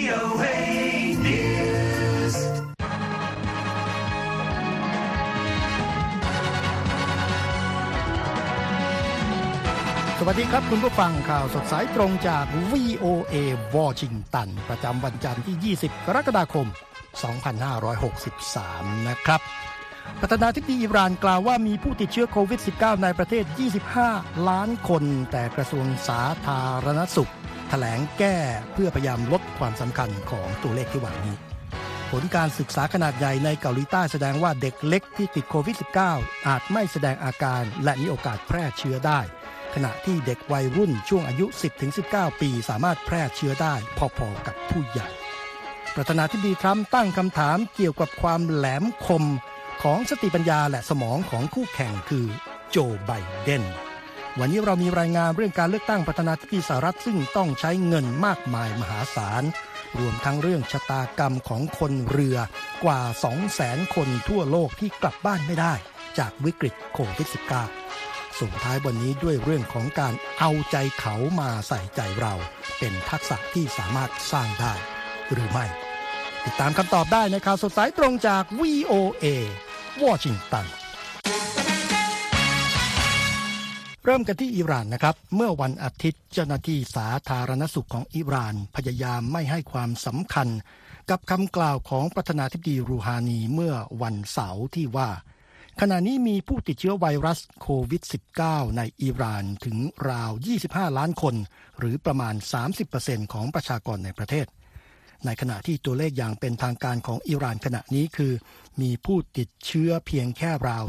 VOA News สวัสดีครับคุณผู้ฟังข่าวสดสายตรงจาก VOA วอชิงตันประจำวันจันทร์ที่20กรกฎาคม2563นะครับประธานาธิบดีอิหร่านกล่าวว่ามีผู้ติดเชื้อโควิด -19 ในประเทศ25ล้านคนแต่กระทรวงสาธารณสุขแถลงแก้เพื่อพยายามลดความสำคัญของตัวเลขที่ว่านี้ผลการศึกษาขนาดใหญ่ในเกาหลีใต้แสดงว่าเด็กเล็กที่ติดโควิด -19 อาจไม่แสดงอาการและมีโอกาสแพร่เชื้อได้ขณะที่เด็กวัยรุ่นช่วงอายุ 10-19 ปีสามารถแพร่เชื้อได้พอๆกับผู้ใหญ่ประธานาธิบดีทรัมป์ตั้งคำถามเกี่ยวกับความแหลมคมของสติปัญญาและสมองของคู่แข่งคือโจไบเดนวันนี้เรามีรายงานเรื่องการเลือกตั้งประธานาธิบดีสหรัฐซึ่งต้องใช้เงินมากมายมหาศาลรวมทั้งเรื่องชะตากรรมของคนเรือกว่า 200,000 คนทั่วโลกที่กลับบ้านไม่ได้จากวิกฤตโควิด -19ส่งท้ายวันนี้ด้วยเรื่องของการเอาใจเขามาใส่ใจเราเป็นทักษะที่สามารถสร้างได้หรือไม่ติดตามคำตอบได้ในข่าวสดสายตรงจาก VOA วอชิงตันเริ่มกันที่อิหร่านนะครับเมื่อวันอาทิตย์เจ้าหน้าที่สาธารณสุขของอิหร่านพยายามไม่ให้ความสำคัญกับคำกล่าวของประธานาธิบดีรูฮานีเมื่อวันเสาร์ที่ว่าขณะนี้มีผู้ติดเชื้อไวรัสโควิด -19 ในอิหร่านถึงราว 25 ล้านคนหรือประมาณ 30% ของประชากรในประเทศในขณะที่ตัวเลขอย่างเป็นทางการของอิหร่านขณะนี้คือมีผู้ติดเชื้อเพียงแค่ราว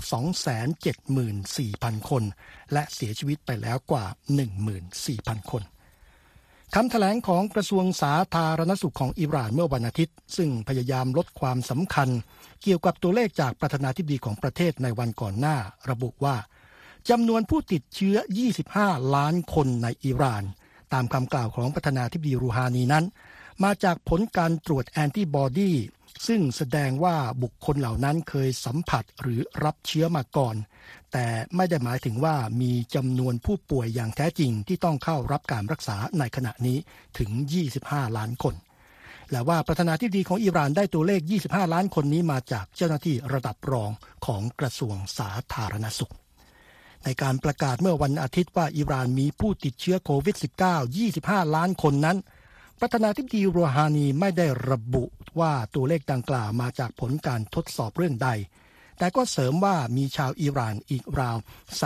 274,000 คนและเสียชีวิตไปแล้วกว่า 14,000 คนคำแถลงของกระทรวงสาธารณสุขของอิหร่านเมื่อวันอาทิตย์ซึ่งพยายามลดความสำคัญเกี่ยวกับตัวเลขจากประธานาธิบดีของประเทศในวันก่อนหน้าระบุว่าจำนวนผู้ติดเชื้อ 25 ล้านคนในอิหร่านตามคำกล่าวของประธานาธิบดีรูฮานีนั้นมาจากผลการตรวจแอนติบอดีซึ่งแสดงว่าบุคคลเหล่านั้นเคยสัมผัสหรือรับเชื้อมาก่อนแต่ไม่ได้หมายถึงว่ามีจำนวนผู้ป่วยอย่างแท้จริงที่ต้องเข้ารับการรักษาในขณะนี้ถึง 25 ล้านคนและว่าประธานาธิบดีของอิหร่านได้ตัวเลข 25 ล้านคนนี้มาจากเจ้าหน้าที่ระดับรองของกระทรวงสาธารณสุขในการประกาศเมื่อวันอาทิตย์ว่าอิหร่านมีผู้ติดเชื้อโควิด -19 25 ล้านคนนั้นประธานาธิบดีรูฮานีไม่ได้ระบุว่าตัวเลขดังกล่าวมาจากผลการทดสอบเรื่องใดแต่ก็เสริมว่ามีชาวอิหร่านอีกราว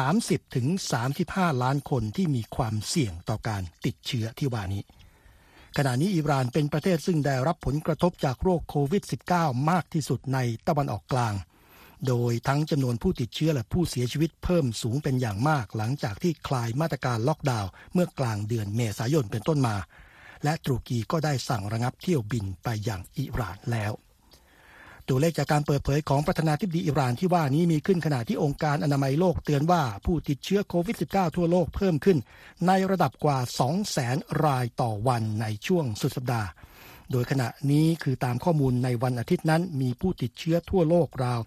30-35 ล้านคนที่มีความเสี่ยงต่อการติดเชื้อที่ว่านี้ขณะนี้อิหร่านเป็นประเทศซึ่งได้รับผลกระทบจากโรคโควิด -19 มากที่สุดในตะวันออกกลางโดยทั้งจำนวนผู้ติดเชื้อและผู้เสียชีวิตเพิ่มสูงเป็นอย่างมากหลังจากที่คลายมาตรการล็อกดาวน์เมื่อกลางเดือนเมษายนเป็นต้นมาและตุรกีก็ได้สั่งระงับเที่ยวบินไปยังอิหร่านแล้วตัวเลขจากการเปิดเผยของประธานาธิบดีอิหร่านที่ว่านี้มีขึ้นขณะที่องค์การอนามัยโลกเตือนว่าผู้ติดเชื้อโควิด -19 ทั่วโลกเพิ่มขึ้นในระดับกว่า 200,000 รายต่อวันในช่วงสุดสัปดาห์โดยขณะนี้คือตามข้อมูลในวันอาทิตย์นั้นมีผู้ติดเชื้อทั่วโลกราว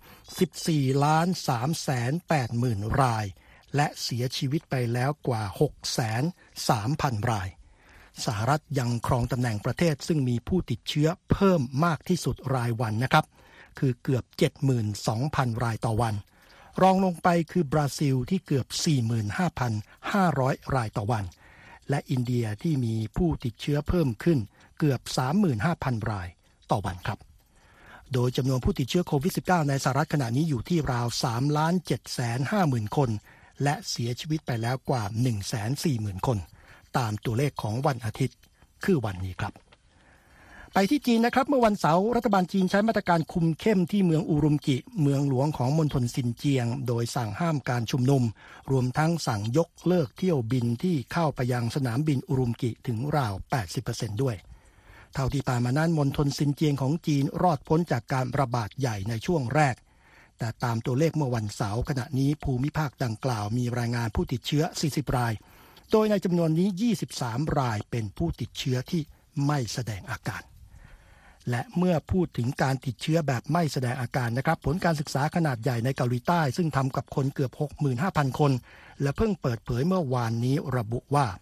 14,380,000 รายและเสียชีวิตไปแล้วกว่า 630,000 รายสหรัฐยังครองตำแหน่งประเทศซึ่งมีผู้ติดเชื้อเพิ่มมากที่สุดรายวันนะครับคือเกือบ 72,000 รายต่อวันรองลงไปคือบราซิลที่เกือบ 45,500 รายต่อวันและอินเดียที่มีผู้ติดเชื้อเพิ่มขึ้นเกือบ 35,000 รายต่อวันครับโดยจำนวนผู้ติดเชื้อโควิด -19 ในสหรัฐขณะนี้อยู่ที่ราว 3,750,000 คนและเสียชีวิตไปแล้วกว่า 140,000 คนตามตัวเลขของวันอาทิตย์คือวันนี้ครับไปที่จีนนะครับเมื่อวันเสาร์รัฐบาลจีนใช้มาตรการคุมเข้มที่เมืองอูรุมกิเมืองหลวงของมณฑลซินเจียงโดยสั่งห้ามการชุมนุมรวมทั้งสั่งยกเลิกเที่ยวบินที่เข้าไปยังสนามบินอูรุมกิถึงราว 80% ด้วยเท่าที่ผ่านมานั้นมณฑลซินเจียงของจีนรอดพ้นจากการระบาดใหญ่ในช่วงแรกแต่ตามตัวเลขเมื่อวันเสาร์ขณะนี้ภูมิภาคดังกล่าวมีรายงานผู้ติดเชื้อ40 รายโดยในจำนวนนี้23 รายเป็นผู้ติดเชื้อที่ไม่แสดงอาการและเมื่อพูดถึงการติดเชื้อแบบไม่แสดงอาการนะครับผลการศึกษาขนาดใหญ่ในเกาหลีใต้ซึ่งทำกับคนเกือบ 65,000 คนและเพิ่งเปิดเผยเมื่อวานนี้ระบุว่า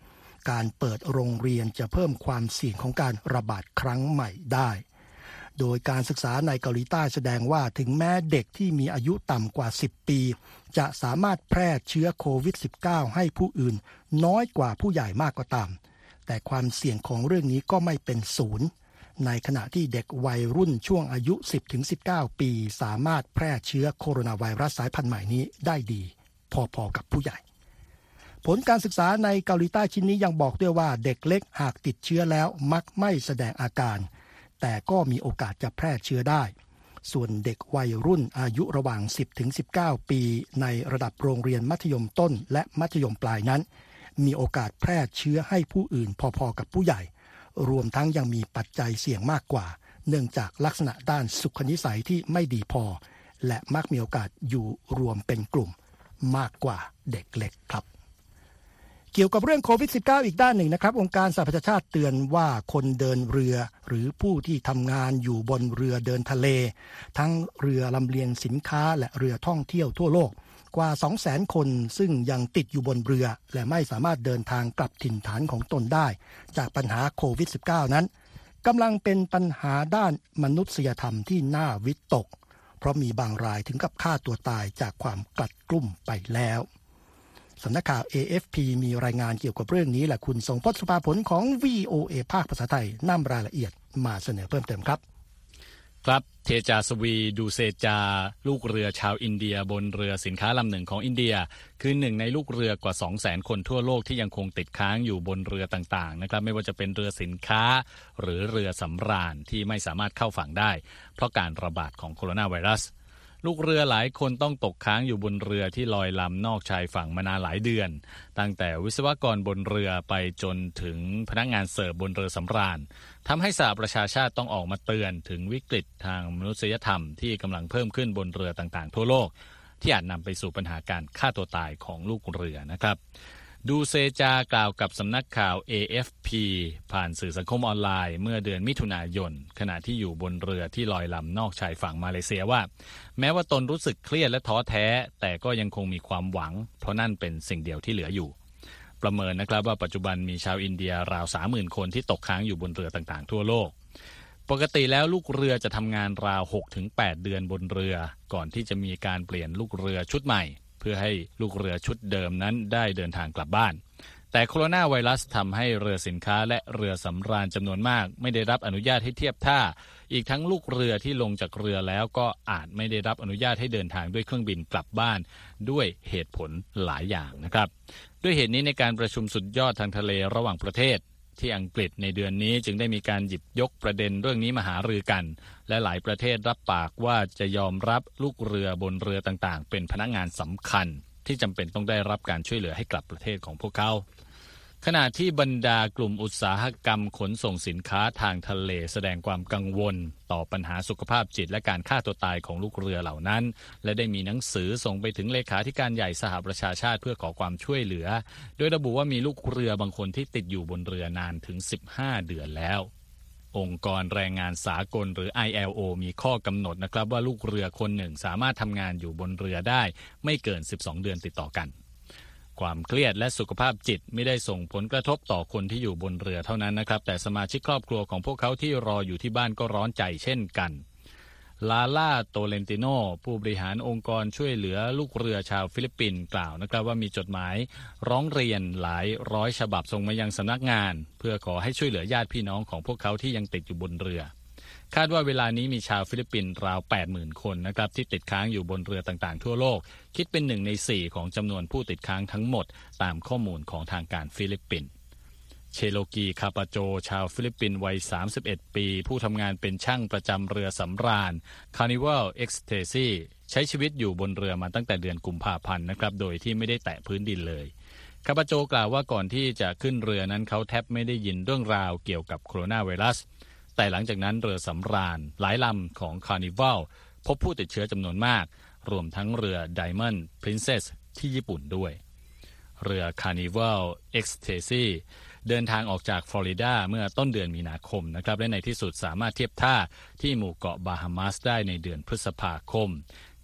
การเปิดโรงเรียนจะเพิ่มความเสี่ยงของการระบาดครั้งใหม่ได้โดยการศึกษาในเกาหลีใต้แสดงว่าถึงแม้เด็กที่มีอายุต่ำกว่า10ปีจะสามารถแพร่เชื้อโควิด -19 ให้ผู้อื่นน้อยกว่าผู้ใหญ่มากก็ตามแต่ความเสี่ยงของเรื่องนี้ก็ไม่เป็นศูนย์ในขณะที่เด็กวัยรุ่นช่วงอายุ 10-19 ปีสามารถแพร่เชื้อโคโรนาไวรัสสายพันธุ์ใหม่นี้ได้ดีพอๆกับผู้ใหญ่ผลการศึกษาในเกาหลีใต้ชิ้นนี้ยังบอกด้วยว่าเด็กเล็กหากติดเชื้อแล้วมักไม่แสดงอาการแต่ก็มีโอกาสจะแพร่เชื้อได้ส่วนเด็กวัยรุ่นอายุระหว่าง 10-19 ปีในระดับโรงเรียนมัธยมต้นและมัธยมปลายนั้นมีโอกาสแพร่เชื้อให้ผู้อื่นพอๆกับผู้ใหญ่รวมทั้งยังมีปัจจัยเสี่ยงมากกว่าเนื่องจากลักษณะด้านสุขนิสัยที่ไม่ดีพอและมักมีโอกาสอยู่รวมเป็นกลุ่มมากกว่าเด็กเล็กครับเกี่ยวกับเรื่องโควิด -19 อีกด้านหนึ่งนะครับองค์การสหประชาชาติเตือนว่าคนเดินเรือหรือผู้ที่ทำงานอยู่บนเรือเดินทะเลทั้งเรือลำเลียงสินค้าและเรือท่องเที่ยวทั่วโลกกว่า 200,000 คนซึ่งยังติดอยู่บนเรือและไม่สามารถเดินทางกลับถิ่นฐานของตนได้จากปัญหาโควิด -19 นั้นกำลังเป็นปัญหาด้านมนุษยธรรมที่น่าวิตกเพราะมีบางรายถึงกับฆ่าตัวตายจากความกลัดกลุ้มไปแล้วสำนักข่าว AFP มีรายงานเกี่ยวกับเรื่องนี้และคุณทรงพจน์ สุภาผลของ VOA ภาคภาษาไทยนำรายละเอียดมาเสนอเพิ่มเติมครับครับเทจาสวีดูเซจาลูกเรือชาวอินเดียบนเรือสินค้าลำหนึ่งของอินเดียคือหนึ่งในลูกเรือกว่า 200,000 คนทั่วโลกที่ยังคงติดค้างอยู่บนเรือต่างๆนะครับไม่ว่าจะเป็นเรือสินค้าหรือเรือสำราญที่ไม่สามารถเข้าฝั่งได้เพราะการระบาดของโคโรนาไวรัสลูกเรือหลายคนต้องตกค้างอยู่บนเรือที่ลอยลำนอกชายฝั่งมานานหลายเดือนตั้งแต่วิศวกรบนเรือไปจนถึงพนักงานเสิร์ฟบนเรือสำราญทำให้สหประชาชาติต้องออกมาเตือนถึงวิกฤตทางมนุษยธรรมที่กำลังเพิ่มขึ้นบนเรือต่างๆทั่วโลกที่อาจนำไปสู่ปัญหาการฆ่าตัวตายของลูกเรือนะครับดูเซจากล่าวกับสำนักข่าว AFP ผ่านสื่อสังคมออนไลน์เมื่อเดือนมิถุนายนขณะที่อยู่บนเรือที่ลอยลำนอกชายฝั่งมาเลเซียว่าแม้ว่าตนรู้สึกเครียดและท้อแท้แต่ก็ยังคงมีความหวังเพราะนั่นเป็นสิ่งเดียวที่เหลืออยู่ประเมินนะครับว่าปัจจุบันมีชาวอินเดียราว 30,000 คนที่ตกค้างอยู่บนเรือต่างๆทั่วโลกปกติแล้วลูกเรือจะทำงานราว 6-8 เดือนบนเรือก่อนที่จะมีการเปลี่ยนลูกเรือชุดใหม่เพื่อให้ลูกเรือชุดเดิมนั้นได้เดินทางกลับบ้านแต่โคโรนาไวรัสทำให้เรือสินค้าและเรือสำราญจำนวนมากไม่ได้รับอนุญาตให้เทียบท่าอีกทั้งลูกเรือที่ลงจากเรือแล้วก็อาจไม่ได้รับอนุญาตให้เดินทางด้วยเครื่องบินกลับบ้านด้วยเหตุผลหลายอย่างนะครับด้วยเหตุนี้ในการประชุมสุดยอดทางทะเลระหว่างประเทศที่อังกฤษในเดือนนี้จึงได้มีการหยิบยกประเด็นเรื่องนี้มาหารือกันและหลายประเทศรับปากว่าจะยอมรับลูกเรือบนเรือต่างๆเป็นพนักงานสำคัญที่จำเป็นต้องได้รับการช่วยเหลือให้กลับประเทศของพวกเขาขณะที่บรรดากลุ่มอุตสาหกรรมขนส่งสินค้าทางทะเลแสดงความกังวลต่อปัญหาสุขภาพจิตและการฆ่าตัวตายของลูกเรือเหล่านั้นและได้มีหนังสือส่งไปถึงเลขาธิการใหญ่สหประชาชาติเพื่อขอความช่วยเหลือโดยระบุว่ามีลูกเรือบางคนที่ติดอยู่บนเรือนานถึง15 เดือนแล้วองค์กรแรงงานสากลหรือ ILO มีข้อกำหนดนะครับว่าลูกเรือคนหนึ่งสามารถทำงานอยู่บนเรือได้ไม่เกิน12 เดือนติดต่อกันความเครียดและสุขภาพจิตไม่ได้ส่งผลกระทบต่อคนที่อยู่บนเรือเท่านั้นนะครับแต่สมาชิกครอบครัวของพวกเขาที่รออยู่ที่บ้านก็ร้อนใจเช่นกันลาล่าโตเลนติโนผู้บริหารองค์กรช่วยเหลือลูกเรือชาวฟิลิปปินส์กล่าวนะครับว่ามีจดหมายร้องเรียนหลายร้อยฉบับส่งมายังสำนักงานเพื่อขอให้ช่วยเหลือญาติพี่น้องของพวกเขาที่ยังติดอยู่บนเรือคาดว่าเวลานี้มีชาวฟิลิปปินส์ราว 80,000 คนนะครับที่ติดค้างอยู่บนเรือต่างๆทั่วโลกคิดเป็น1 ใน 4ของจำนวนผู้ติดค้างทั้งหมดตามข้อมูลของทางการฟิลิปปินส์เชโลกีคาปาโจชาวฟิลิปปินส์วัย31 ปีผู้ทำงานเป็นช่างประจำเรือสำราญ Carnival Ecstasy ใช้ชีวิตอยู่บนเรือมาตั้งแต่เดือนกุมภาพันธ์นะครับโดยที่ไม่ได้แตะพื้นดินเลยคาปาโจกล่าวว่าก่อนที่จะขึ้นเรือนั้นเขาแทบไม่ได้ยินเรื่องราวเกี่ยวกับโคโรนาไวรัสแต่หลังจากนั้นเรือสำราญหลายลำของ Carnival พบผู้ติดเชื้อจำนวนมากรวมทั้งเรือ Diamond Princess ที่ญี่ปุ่นด้วยเรือ Carnival Ecstasy เดินทางออกจากฟลอริดาเมื่อต้นเดือนมีนาคมนะครับและในที่สุดสามารถเทียบท่าที่หมู่เกาะบาฮามาสได้ในเดือนพฤษภาคม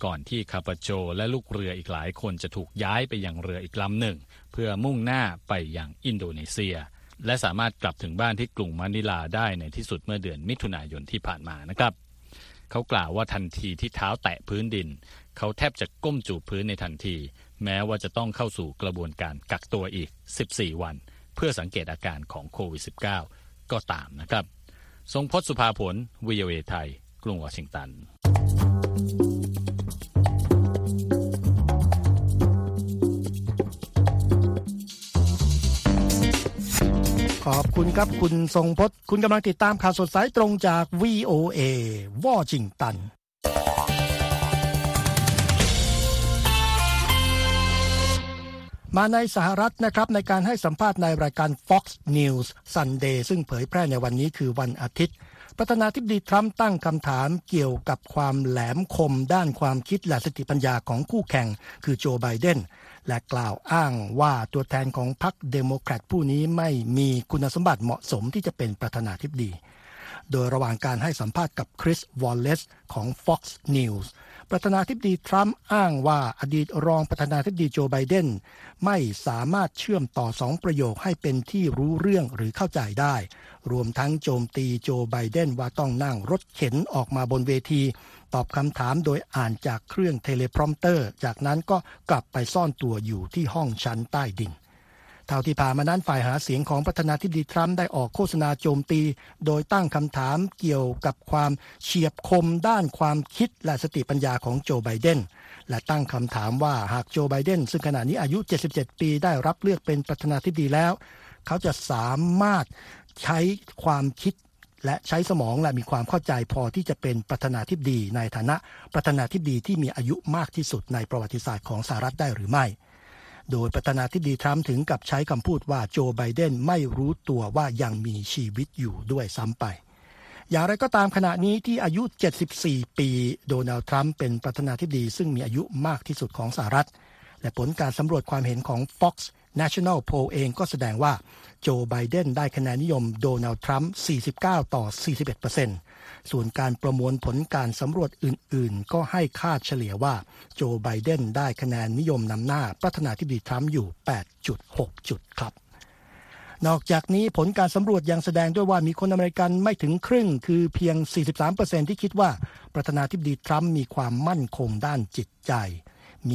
ก่อนที่คาปาโจและลูกเรืออีกหลายคนจะถูกย้ายไปยังเรืออีกลำหนึ่งเพื่อมุ่งหน้าไปยังอินโดนีเซียและสามารถกลับถึงบ้านที่กรุงมะนิลาได้ในที่สุดเมื่อเดือนมิถุนายนที่ผ่านมานะครับเขากล่าวว่าทันทีที่เท้าแตะพื้นดินเขาแทบจะก้มจูบพื้นในทันทีแม้ว่าจะต้องเข้าสู่กระบวนการกักตัวอีก14วันเพื่อสังเกตอาการของโควิด -19 ก็ตามนะครับทรงพจน์ สุภาผล VOA ไทยกรุงวอชิงตันขอบคุณครับคุณทรงพจน์คุณกำลังติดตามข่าวสดสายตรงจาก VOA วอชิงตันมาในสหรัฐนะครับในการให้สัมภาษณ์ในรายการ Fox News Sunday ซึ่งเผยแพร่ในวันนี้คือวันอาทิตย์ประธานาธิบดีทรัมป์ตั้งคำถามเกี่ยวกับความแหลมคมด้านความคิดและสติปัญญาของคู่แข่งคือโจไบเดนและกล่าวอ้างว่าตัวแทนของพรรคเดโมแครตผู้นี้ไม่มีคุณสมบัติเหมาะสมที่จะเป็นประธานาธิบดีโดยระหว่างการให้สัมภาษณ์กับคริสวอลเลซของ Fox News ประธานาธิบดีทรัมป์อ้างว่าอดีตรองประธานาธิบดีโจไบเดนไม่สามารถเชื่อมต่อสองประโยคให้เป็นที่รู้เรื่องหรือเข้าใจได้รวมทั้งโจมตีโจไบเดนว่าต้องนั่งรถเข็นออกมาบนเวทีตอบคำถามโดยอ่านจากเครื่องเทเลพรอมเตอร์จากนั้นก็กลับไปซ่อนตัวอยู่ที่ห้องชั้นใต้ดินเท่าที่ผ่านมานั้นฝ่ายหาเสียงของประธานาธิบดีทรัมป์ได้ออกโฆษณาโจมตีโดยตั้งคำถามเกี่ยวกับความเฉียบคมด้านความคิดและสติปัญญาของโจไบเดนและตั้งคำถามว่าหากโจไบเดนซึ่งขณะนี้อายุ77ปีได้รับเลือกเป็นประธานาธิบดีแล้วเขาจะสามารถใช้ความคิดและใช้สมองและมีความเข้าใจพอที่จะเป็นประธานาธิบดีในฐานะประธานาธิบดีที่มีอายุมากที่สุดในประวัติศาสตร์ของสหรัฐได้หรือไม่โดยประธานาธิบดีทรัมป์ถึงกับใช้คำพูดว่าโจไบเดนไม่รู้ตัวว่ายังมีชีวิตอยู่ด้วยซ้ำไปอย่างไรก็ตามขณะนี้ที่อายุ74ปีโดนัลด์ทรัมป์เป็นประธานาธิบดีซึ่งมีอายุมากที่สุดของสหรัฐและผลการสำรวจความเห็นของ Fox National Poll เองก็แสดงว่าโจไบเดนได้คะแนนนิยมโดนัลด์ทรัมป์49ต่อ 41% ส่วนการประมวลผลการสำรวจอื่นๆก็ให้ค่าเฉลี่ยว่าโจไบเดนได้คะแนนนิยมนำหน้าประธานาธิบดีทรัมป์อยู่ 8.6 จุดครับนอกจากนี้ผลการสำรวจยังแสดงด้วยว่ามีคนอเมริกันไม่ถึงครึ่งคือเพียง 43% ที่คิดว่าประธานาธิบดีทรัมป์มีความมั่นคงด้านจิตใจมี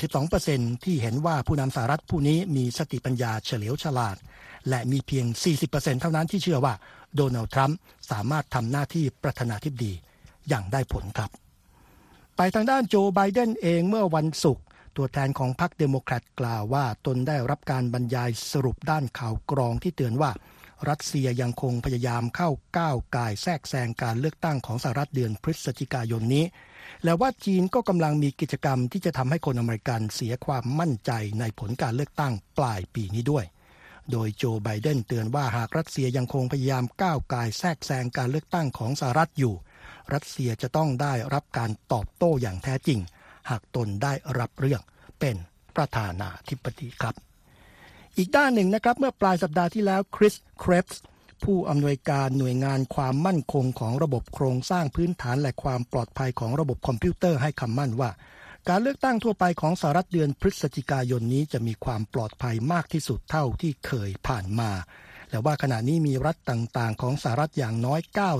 42% ที่เห็นว่าผู้นำสหรัฐผู้นี้มีสติปัญญาเฉลียวฉลาดและมีเพียง 40% เท่านั้นที่เชื่อว่าโดนัลด์ทรัมป์สามารถทำหน้าที่ประธานาธิบดีอย่างได้ผลครับไปทางด้านโจไบเดนเองเมื่อวันศุกร์ตัวแทนของพรรคเดโมแครตกล่าวว่าตนได้รับการบรรยายสรุปด้านข่าวกรองที่เตือนว่ารัสเซียยังคงพยายามเข้าก้าวก่ายแทรกแซงการเลือกตั้งของสหรัฐเดือนพฤศจิกายนนี้และว่าจีนก็กำลังมีกิจกรรมที่จะทำให้คนอเมริกันเสียความมั่นใจในผลการเลือกตั้งปลายปีนี้ด้วยโดยโจไบเดนเตือนว่าหากรัสเซียยังคงพยายามก้าวก่ายแทรกแซงการเลือกตั้งของสหรัฐอยู่รัสเซียจะต้องได้รับการตอบโต้อย่างแท้จริงหากตนได้รับเลือกเป็นประธานาธิบดีครับอีกด้านหนึ่งนะครับเมื่อปลายสัปดาห์ที่แล้วคริสเครปส์ผู้อำนวยการหน่วยงานความมั่นคงของระบบโครงสร้างพื้นฐานและความปลอดภัยของระบบคอมพิวเตอร์ให้คำมั่นว่าการเลือกตั้งทั่วไปของสหรัฐเดือนพฤศจิกายนนี้จะมีความปลอดภัยมากที่สุดเท่าที่เคยผ่านมาและว่าขณะนี้มีรัฐต่างๆของสหรัฐอย่างน้อย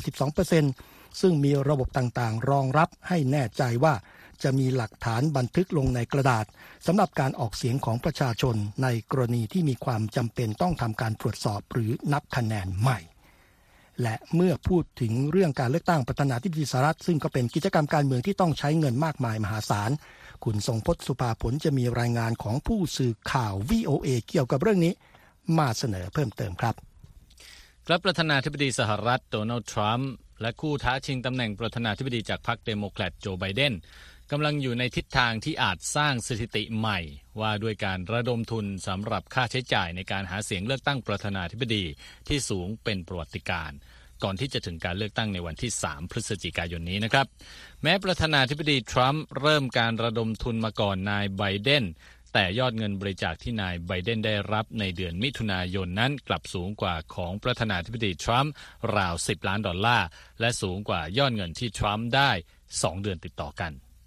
92% ซึ่งมีระบบต่างๆรองรับให้แน่ใจว่าจะมีหลักฐานบันทึกลงในกระดาษสำหรับการออกเสียงของประชาชนในกรณีที่มีความจำเป็นต้องทำการตรวจสอบหรือนับคะแนนใหม่และเมื่อพูดถึงเรื่องการเลือกตั้งประธานาธิบดีสหรัฐซึ่งก็เป็นกิจกรรมการเมืองที่ต้องใช้เงินมากมายมหาศาลคุณทรงพจน์ สุภาผลจะมีรายงานของผู้สื่อข่าว VOA เกี่ยวกับเรื่องนี้มาเสนอเพิ่มเติมครับครับประธานาธิบดีสหรัฐโดนัลด์ทรัมป์และคู่ท้าชิงตำแหน่งประธานาธิบดีจากพรรคเดโมแครตโจไบเดนกำลังอยู่ในทิศทางที่อาจสร้างสถิติใหม่ว่าด้วยการระดมทุนสำหรับค่าใช้จ่ายในการหาเสียงเลือกตั้งประธานาธิบดีที่สูงเป็นประวัติการณ์ก่อนที่จะถึงการเลือกตั้งในวันที่3พฤศจิกายนนี้นะครับแม้ประธานาธิบดีทรัมป์เริ่มการระดมทุนมาก่อนนายไบเดนแต่ยอดเงินบริจาคที่นายไบเดนได้รับในเดือนมิถุนายนนั้นกลับสูงกว่าของประธานาธิบดีทรัมป์ราว$10 ล้านและสูงกว่ายอดเงินที่ทรัมป์ได้2 เดือนติดต่อกัน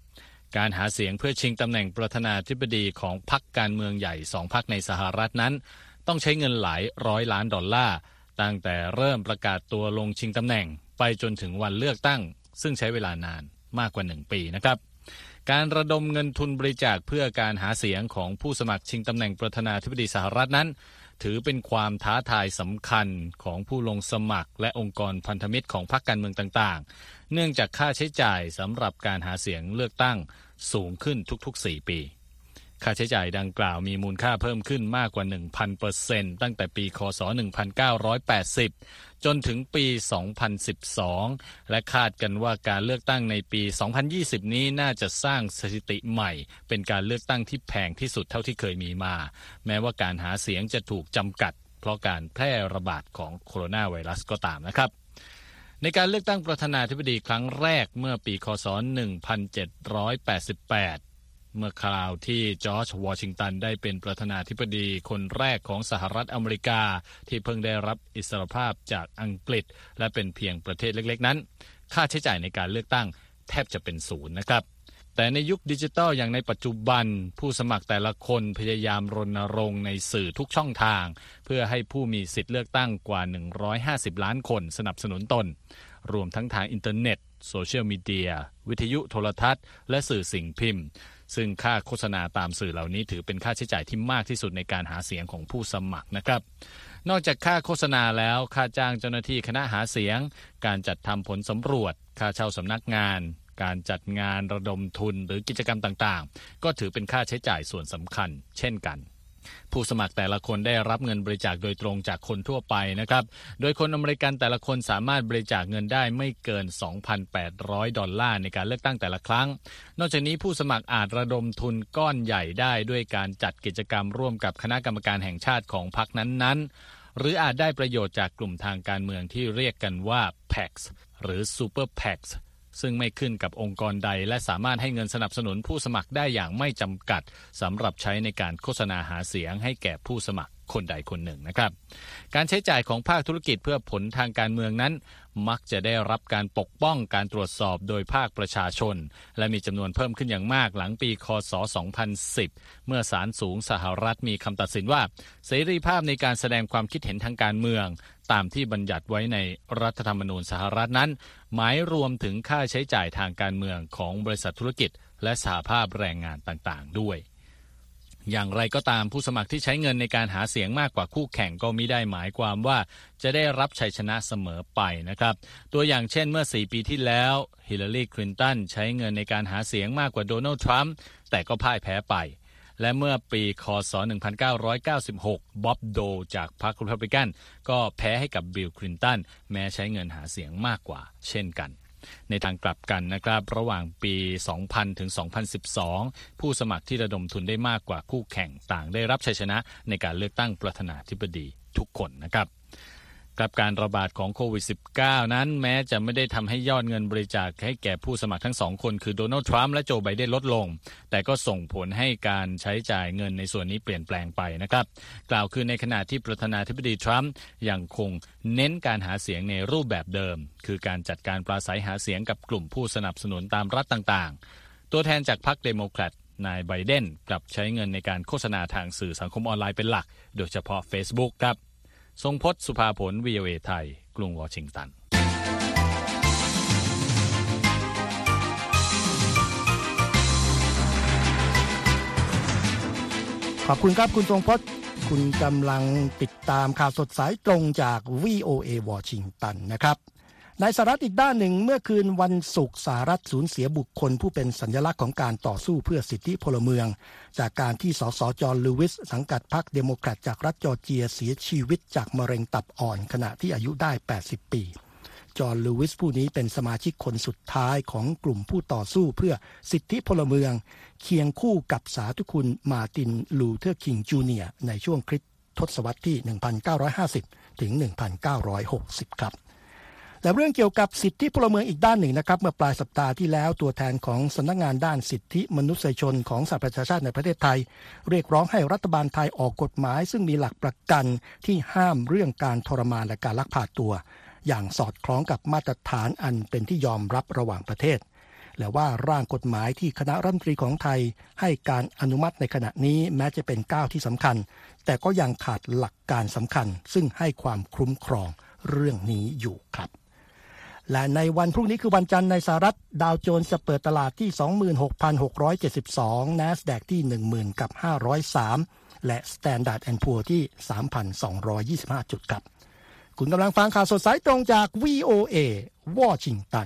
การหาเสียงเพื่อชิงตำแหน่งประธานาธิบดีของพรรคการเมืองใหญ่2 พรรคในสหรัฐนั้นต้องใช้เงินหลายร้อยล้านดอลลาร์ตั้งแต่เริ่มประกาศตัวลงชิงตำแหน่งไปจนถึงวันเลือกตั้งซึ่งใช้เวลานานมากกว่า1 ปีนะครับการระดมเงินทุนบริจาคเพื่อการหาเสียงของผู้สมัครชิงตำแหน่งประธานาธิบดีสหรัฐนั้นถือเป็นความท้าทายสำคัญของผู้ลงสมัครและองค์กรพันธมิตรของพรรคการเมืองต่างๆเนื่องจากค่าใช้จ่ายสำหรับการหาเสียงเลือกตั้งสูงขึ้นทุกๆ4 ปีค่าใช้จ่ายดังกล่าวมีมูลค่าเพิ่มขึ้นมากกว่า 1,000% ตั้งแต่ปีคศ 1980 จนถึงปี 2012 และคาดกันว่าการเลือกตั้งในปี 2020 นี้น่าจะสร้างสถิติใหม่เป็นการเลือกตั้งที่แพงที่สุดเท่าที่เคยมีมาแม้ว่าการหาเสียงจะถูกจำกัดเพราะการแพร่ระบาดของโคโรนาไวรัสก็ตามนะครับในการเลือกตั้งประธานาธิบดีครั้งแรกเมื่อปีคศ 1788เมื่อคราวที่จอร์จวอชิงตันได้เป็นประธานาธิบดีคนแรกของสหรัฐอเมริกาที่เพิ่งได้รับอิสรภาพจากอังกฤษและเป็นเพียงประเทศเล็กๆนั้นค่าใช้จ่ายในการเลือกตั้งแทบจะเป็นศูนย์นะครับแต่ในยุคดิจิทัลอย่างในปัจจุบันผู้สมัครแต่ละคนพยายามรณรงค์ในสื่อทุกช่องทางเพื่อให้ผู้มีสิทธิ์เลือกตั้งกว่า150ล้านคนสนับสนุนตนรวมทั้งทางอินเทอร์เน็ตโซเชียลมีเดียวิทยุโทรทัศน์และสื่อสิ่งพิมพ์ซึ่งค่าโฆษณาตามสื่อเหล่านี้ถือเป็นค่าใช้จ่ายที่มากที่สุดในการหาเสียงของผู้สมัครนะครับนอกจากค่าโฆษณาแล้วค่าจ้างเจ้าหน้าที่คณะหาเสียงการจัดทำผลสำรวจค่าเช่าสำนักงานการจัดงานระดมทุนหรือกิจกรรมต่างๆก็ถือเป็นค่าใช้จ่ายส่วนสำคัญเช่นกันผู้สมัครแต่ละคนได้รับเงินบริจาคโดยตรงจากคนทั่วไปนะครับโดยคนอเมริกันแต่ละคนสามารถบริจาคเงินได้ไม่เกิน 2,800 ดอลลาร์ในการเลือกตั้งแต่ละครั้งนอกจากนี้ผู้สมัครอาจระดมทุนก้อนใหญ่ได้ด้วยการจัดกิจกรรมร่วมกับคณะกรรมการแห่งชาติของพรรคนั้นๆหรืออาจได้ประโยชน์จากกลุ่มทางการเมืองที่เรียกกันว่า PACs หรือ Super PACsซึ่งไม่ขึ้นกับองค์กรใดและสามารถให้เงินสนับสนุนผู้สมัครได้อย่างไม่จำกัดสำหรับใช้ในการโฆษณาหาเสียงให้แก่ผู้สมัครคนใดคนหนึ่งนะครับการใช้จ่ายของภาคธุรกิจเพื่อผลทางการเมืองนั้นมักจะได้รับการปกป้องการตรวจสอบโดยภาคประชาชนและมีจำนวนเพิ่มขึ้นอย่างมากหลังปีคศ 2010 เมื่อศาลสูงสหรัฐมีคำตัดสินว่าเสรีภาพในการแสดงความคิดเห็นทางการเมืองตามที่บัญญัติไว้ในรัฐธรรมนูญสหรัฐนั้นหมายรวมถึงค่าใช้จ่ายทางการเมืองของบริษัทธุรกิจและสหภาพแรงงานต่างๆด้วยอย่างไรก็ตามผู้สมัครที่ใช้เงินในการหาเสียงมากกว่าคู่แข่งก็มิได้หมายความว่าจะได้รับชัยชนะเสมอไปนะครับตัวอย่างเช่นเมื่อ4 ปีที่แล้วฮิลลารีคลินตันใช้เงินในการหาเสียงมากกว่าโดนัลด์ทรัมป์แต่ก็พ่ายแพ้ไปและเมื่อปีคศ 1996 บ๊อบโดจากพรรครีพับลิกันก็แพ้ให้กับบิลคลินตันแม้ใช้เงินหาเสียงมากกว่าเช่นกันในทางกลับกันนะครับระหว่างปี 2000 ถึง 2012 ผู้สมัครที่ระดมทุนได้มากกว่าคู่แข่งต่างได้รับชัยชนะในการเลือกตั้งประธานาธิบดีทุกคนนะครับกับการระบาดของโควิด -19 นั้นแม้จะไม่ได้ทำให้ยอดเงินบริจาคให้แก่ผู้สมัครทั้ง2 คนคือโดนัลด์ทรัมป์และโจไบเดนลดลงแต่ก็ส่งผลให้การใช้จ่ายเงินในส่วนนี้เปลี่ยนแปลงไปนะครับกล่าวคือในขณะที่ประธานาธิบดีทรัมป์ยังคงเน้นการหาเสียงในรูปแบบเดิมคือการจัดการปราศัยหาเสียงกับกลุ่มผู้สนับสนุนตามรัฐต่างๆตัวแทนจากพรรคเดโมแครตนายไบเดนกลับใช้เงินในการโฆษณาทางสื่อสังคมออนไลน์เป็นหลักโดยเฉพาะ Facebook ครับทรงพจน์สุภาผล VOA ไทยกรุงวอชิงตันขอบคุณครับคุณทรงพจน์คุณกำลังติดตามข่าวสดสายตรงจาก VOA วอชิงตันนะครับในสหรัฐอีกด้านหนึ่งเมื่อคืนวันศุกร์สหรัฐสูญเสียบุคคลผู้เป็นสัญลักษณ์ของการต่อสู้เพื่อสิทธิพลเมืองจากการที่สสจอห์นลูวิสสังกัดพรรคเดโมแครตจากรัฐจอร์เจียเสียชีวิตจากมะเร็งตับอ่อนขณะที่อายุได้80 ปีจอห์นลูวิสผู้นี้เป็นสมาชิกคนสุดท้ายของกลุ่มผู้ต่อสู้เพื่อสิทธิพลเมืองเคียงคู่กับสาธุคุณมาร์ตินลูเทอร์คิงจูเนียร์ในช่วงคริสตทศวรรษที่ 1950 ถึง 1960 ครับและเรื่องเกี่ยวกับสิทธิพลเมืองอีกด้านหนึ่งนะครับเมื่อปลายสัปดาห์ที่แล้วตัวแทนของสำนักงานด้านสิทธิมนุษยชนของสหประชาชาติในประเทศไทยเรียกร้องให้รัฐบาลไทยออกกฎหมายซึ่งมีหลักประกันที่ห้ามเรื่องการทรมานและการลักพาตัวอย่างสอดคล้องกับมาตรฐานอันเป็นที่ยอมรับระหว่างประเทศและว่าร่างกฎหมายที่คณะรัฐมนตรีของไทยให้การอนุมัติในขณะนี้แม้จะเป็นก้าวที่สำคัญแต่ก็ยังขาดหลักการสำคัญซึ่งให้ความคุ้มครองเรื่องนี้อยู่ครับและในวันพรุ่งนี้คือวันจันทร์ในสหรัฐดาวโจนส์จะเปิดตลาดที่ 26,672 NASDAQ ที่ 10,503 และ Standard & Poor's ที่ 3,225 จุดครับคุณกำลังฟังข่าวสดสายตรงจาก VOA วอชิงตัน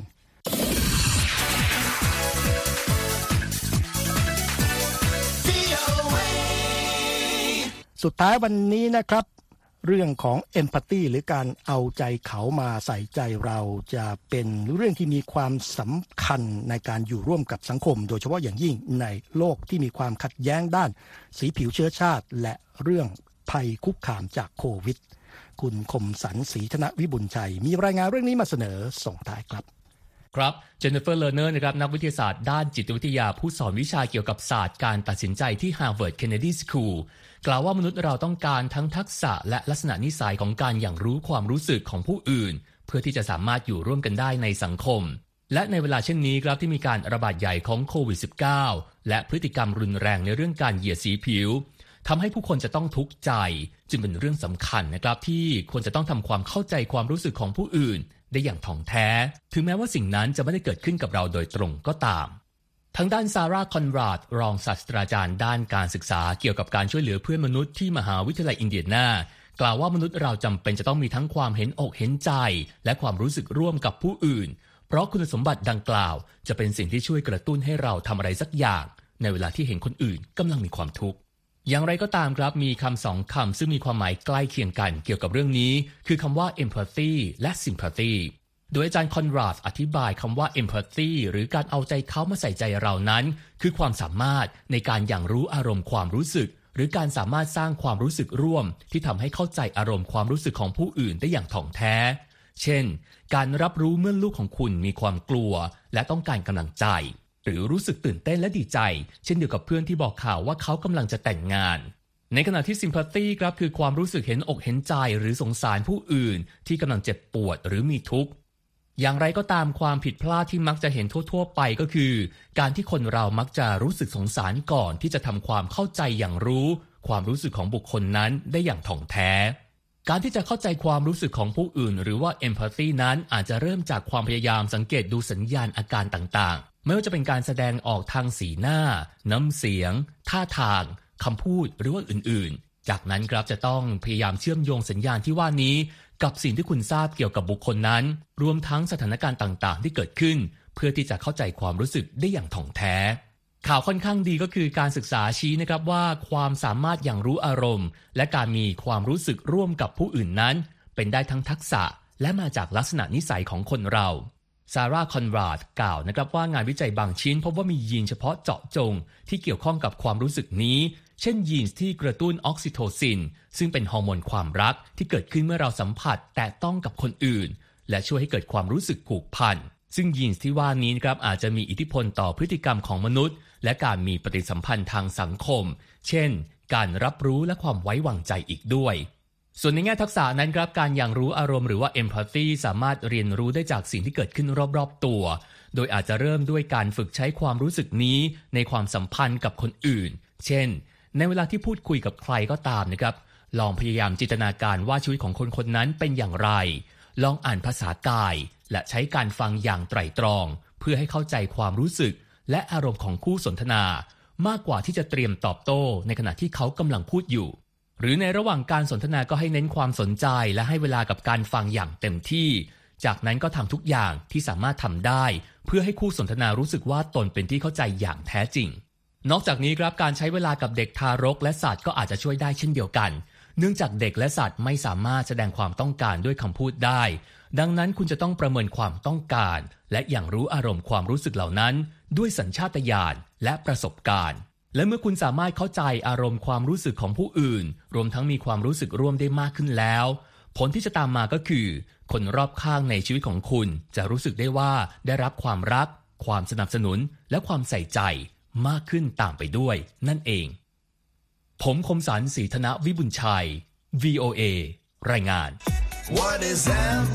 สุดท้ายวันนี้นะครับเรื่องของ empathy หรือการเอาใจเขามาใส่ใจเราจะเป็นเรื่องที่มีความสำคัญในการอยู่ร่วมกับสังคมโดยเฉพาะอย่างยิ่งในโลกที่มีความขัดแย้งด้านสีผิวเชื้อชาติและเรื่องภัยคุกคามจากโควิดคุณคมสันต์ศรีธนวิบุญชัยมีรายงานเรื่องนี้มาเสนอส่งท้ายครับครับเจนนิเฟอร์เลอร์เนอร์นะครับนักวิทยาศาสตร์ด้านจิตวิทยาผู้สอนวิชาเกี่ยวกับศาสตร์การตัดสินใจที่ Harvard Kennedy School กล่าวว่ามนุษย์เราต้องการทั้งทักษะและลักษณะนิสัยของการอย่างรู้ความรู้สึกของผู้อื่นเพื่อที่จะสามารถอยู่ร่วมกันได้ในสังคมและในเวลาเช่นนี้ครับที่มีการระบาดใหญ่ของโควิด -19 และพฤติกรรมรุนแรงในเรื่องการเหยียดสีผิวทำให้ผู้คนจะต้องทุกข์ใจจึงเป็นเรื่องสำคัญนะครับที่ควรจะต้องทำความเข้าใจความรู้สึกของผู้อื่นได้อย่างถ่องแท้ถึงแม้ว่าสิ่งนั้นจะไม่ได้เกิดขึ้นกับเราโดยตรงก็ตามทางด้านซาร่าคอนราดรองศาสตราจารย์ด้านการศึกษาเกี่ยวกับการช่วยเหลือเพื่อนมนุษย์ที่มหาวิทยาลัยอินเดียนากล่าวว่ามนุษย์เราจำเป็นจะต้องมีทั้งความเห็นอกเห็นใจและความรู้สึกร่วมกับผู้อื่นเพราะคุณสมบัติดังกล่าวจะเป็นสิ่งที่ช่วยกระตุ้นให้เราทำอะไรสักอย่างในเวลาที่เห็นคนอื่นกำลังมีความทุกข์อย่างไรก็ตามครับมีคำสองคำซึ่งมีความหมายใกล้เคียงกันเกี่ยวกับเรื่องนี้คือคำว่า empathy และ sympathy โดยอาจารย์คอนราดอธิบายคำว่า empathy หรือการเอาใจเขามาใส่ใจเรานั้นคือความสามารถในการอย่างรู้อารมณ์ความรู้สึกหรือการสามารถสร้างความรู้สึกร่วมที่ทำให้เข้าใจอารมณ์ความรู้สึกของผู้อื่นได้อย่างถ่องแท้เช่นการรับรู้เมื่อลูกของคุณมีความกลัวและต้องการกำลังใจหรือรู้สึกตื่นเต้นและดีใจเช่นเดียวกับเพื่อนที่บอกข่าวว่าเขากำลังจะแต่งงานในขณะที่ sympathy ครับคือความรู้สึกเห็นอกเห็นใจหรือสงสารผู้อื่นที่กำลังเจ็บปวดหรือมีทุกข์อย่างไรก็ตามความผิดพลาดที่มักจะเห็นทั่วๆไปก็คือการที่คนเรามักจะรู้สึกสงสารก่อนที่จะทำความเข้าใจอย่างรู้ความรู้สึกของบุคคลนั้นได้อย่างถ่องแท้การที่จะเข้าใจความรู้สึกของผู้อื่นหรือว่า empathy นั้นอาจจะเริ่มจากความพยายามสังเกตดูสัญญาณอาการต่างๆไม่ว่าจะเป็นการแสดงออกทางสีหน้าน้ำเสียงท่าทางคำพูดหรือว่าอื่นๆจากนั้นครับจะต้องพยายามเชื่อมโยงสัญญาณที่ว่านี้กับสิ่งที่คุณทราบเกี่ยวกับบุคคลนั้นรวมทั้งสถานการณ์ต่างๆที่เกิดขึ้นเพื่อที่จะเข้าใจความรู้สึกได้อย่างถ่องแท้ข่าวค่อนข้างดีก็คือการศึกษาชี้นะครับว่าความสามารถอย่างรู้อารมณ์และการมีความรู้สึกร่วมกับผู้อื่นนั้นเป็นได้ทั้งทักษะและมาจากลักษณะนิสัยของคนเราซาร่าคอนราดกล่าวนะครับว่างานวิจัยบางชิ้นพบว่ามียีนเฉพาะเจาะจงที่เกี่ยวข้องกับความรู้สึกนี้เช่นยีนที่กระตุ้นออกซิโทซินซึ่งเป็นฮอร์โมนความรักที่เกิดขึ้นเมื่อเราสัมผัสแตะต้องกับคนอื่นและช่วยให้เกิดความรู้สึกผูกพันซึ่งยีนที่ว่านี้นะครับอาจจะมีอิทธิพลต่อพฤติกรรมของมนุษย์และการมีปฏิสัมพันธ์ทางสังคมเช่นการรับรู้และความไว้วางใจอีกด้วยส่วนในแง่ทักษะนั้นครับการอย่างรู้อารมณ์หรือว่า empathy สามารถเรียนรู้ได้จากสิ่งที่เกิดขึ้นรอบๆตัวโดยอาจจะเริ่มด้วยการฝึกใช้ความรู้สึกนี้ในความสัมพันธ์กับคนอื่นเช่นในเวลาที่พูดคุยกับใครก็ตามนะครับลองพยายามจินตนาการว่าชีวิตของคนคนนั้นเป็นอย่างไรลองอ่านภาษากายและใช้การฟังอย่างไตร่ตรองเพื่อให้เข้าใจความรู้สึกและอารมณ์ของคู่สนทนามากกว่าที่จะเตรียมตอบโต้ในขณะที่เขากำลังพูดอยู่หรือในระหว่างการสนทนาก็ให้เน้นความสนใจและให้เวลากับการฟังอย่างเต็มที่จากนั้นก็ทำทุกอย่างที่สามารถทำได้เพื่อให้คู่สนทนารู้สึกว่าตนเป็นที่เข้าใจอย่างแท้จริงนอกจากนี้ครับการใช้เวลากับเด็กทารกและสัตว์ก็อาจจะช่วยได้เช่นเดียวกันเนื่องจากเด็กและสัตว์ไม่สามารถแสดงความต้องการด้วยคำพูดได้ดังนั้นคุณจะต้องประเมินความต้องการและอย่างรู้อารมณ์ความรู้สึกเหล่านั้นด้วยสัญชาตญาณและประสบการณ์และเมื่อคุณสามารถเข้าใจอารมณ์ความรู้สึกของผู้อื่นรวมทั้งมีความรู้สึกร่วมได้มากขึ้นแล้วผลที่จะตามมาก็คือคนรอบข้างในชีวิตของคุณจะรู้สึกได้ว่าได้รับความรักความสนับสนุนและความใส่ใจมากขึ้นตามไปด้วยนั่นเองผมคมสันต์ศรีธนวิบุญชัย VOA รายงาน What is empathy?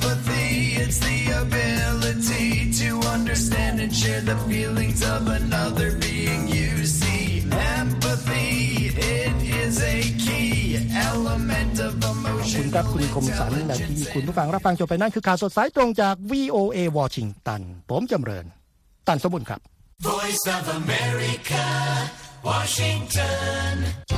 It's the ability to understand and share the feelings of another being. You see, empathy, it is a key element of ขอบคุณ emotion. ครับคุณคมสันและที่คุณผู้ฟังรับฟังจบไปนั่นคือข่าวสดสายตรงจาก VOA วอชิงตันผมจำเริญตันสมบุญครับ Voice of America, Washington.